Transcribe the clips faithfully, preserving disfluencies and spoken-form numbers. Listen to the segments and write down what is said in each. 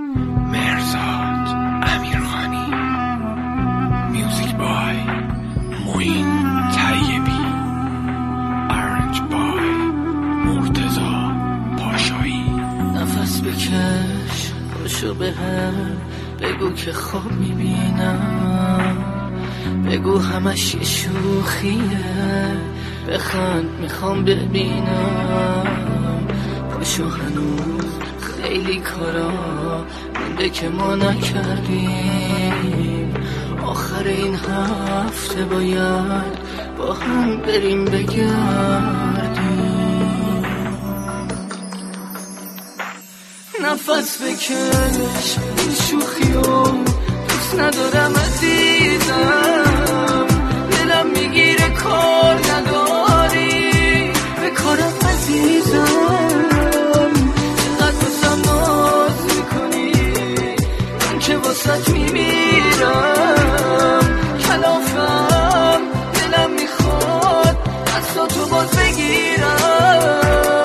مرزاد امیرخانی، میوزیک بای موین طیبی، ارنج بای مرتضی پاشایی. نفس بکش باشو به هم بگو که خواب میبینم، بگو همش یه شوخیه، بخند میخوام ببینم. پاشو هنوز خیلی کارا مونده که ما نکردیم، آخر این هفته باید با هم بریم بگردیم. نفس بکش این شوخیو دوست ندارم عزیزم، دلم میگیره کار نداری به کارم عزیزم. چقدر بسم ناز میکنی من که واسط میمیرم، کلافم دلم میخواد دستاتو باز بگیرم.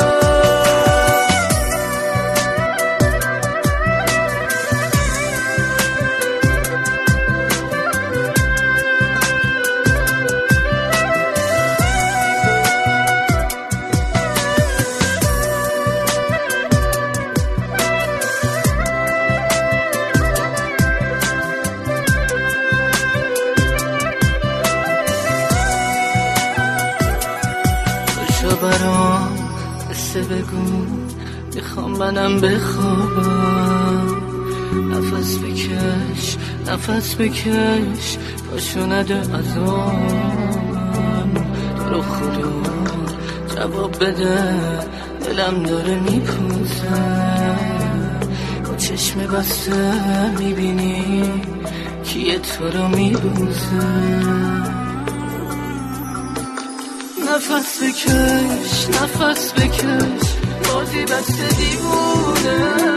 برام قصه بگو میخوام منم بخوابم. نفس بکش نفس بکش پاشو نده عذابم، تو رو خدا جواب بده دلم داره میپوزه. با چشم بسته میبینی کیه تو رو میبوزه. نفس بکش نفس بکش بازی بسته دیوونه،